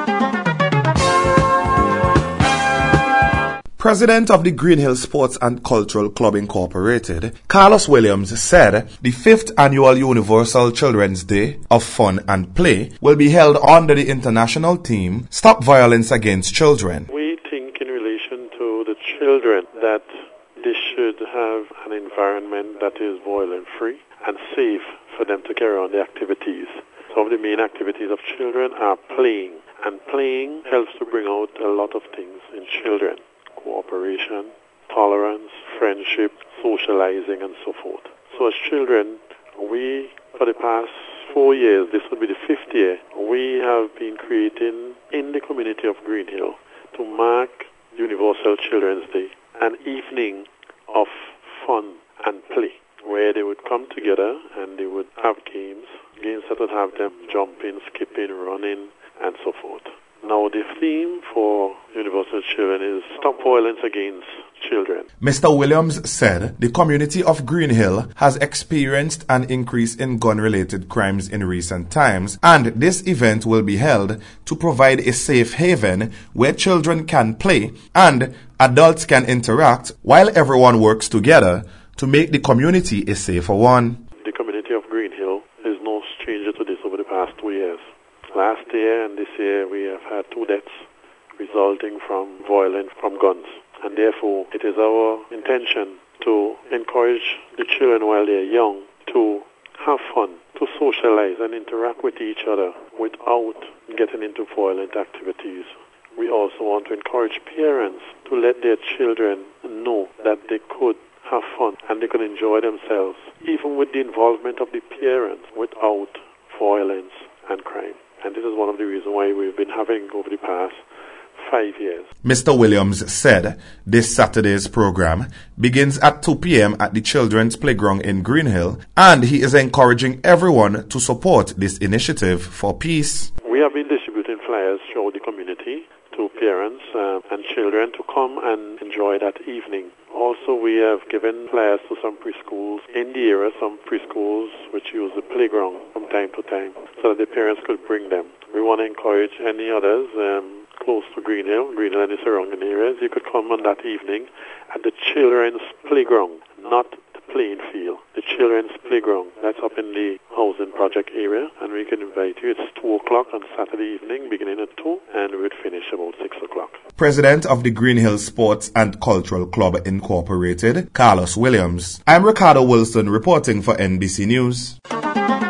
President of the Green Hill Sports and Cultural Club Incorporated, Carlos Williams, said the 5th Annual Universal Children's Day of Fun and Play will be held under the international theme, Stop Violence Against Children. We think in relation to the children that they should have an environment that is violence-free and safe for them to carry on their activities. Some of the main activities of children are playing, and playing helps to bring out a lot of things in children. Cooperation, tolerance, friendship, socializing, and so forth. So as children, we, for the past 4 years, this would be the 5th year, we have been creating in the community of Green Hill to mark Universal Children's Day an evening of fun and play, where they would come together and they would have games that would have them jumping, skipping, running, and so forth. Now, the theme for Universal Children is Stop Violence Against Children. Mr. Williams said the community of Green Hill has experienced an increase in gun-related crimes in recent times, and this event will be held to provide a safe haven where children can play and adults can interact while everyone works together to make the community a safer one. The community of Green Hill is no stranger to this over the past 2 years. Last year and this year we have had 2 deaths resulting from violence from guns. And therefore it is our intention to encourage the children while they are young to have fun, to socialize and interact with each other without getting into violent activities. We also want to encourage parents to let their children know that they could have fun and they could enjoy themselves, even with the involvement of the parents, without violence and crime. And this is one of the reasons why we've been having over the past 5 years. Mr. Williams said this Saturday's program begins at 2 p.m. at the Children's Playground in Green Hill, and he is encouraging everyone to support this initiative for peace. We have been distributing flyers throughout the community to parents and children to come and enjoy that evening. Also, we have given flyers to some preschools in the area, some preschools which use the playground from time to time, so that the parents could bring them. We want to encourage any others close to Green Hill and the surrounding areas. You could come on that evening at the children's playground, not the playing field. The children's playground, that's up in the housing project area, and we can invite you. It's 2 o'clock on Saturday evening, beginning at 2, and we would finish about 6 o'clock. President of the Green Hill Sports and Cultural Club Incorporated, Carlos Williams. I'm Ricardo Wilson reporting for NBC News.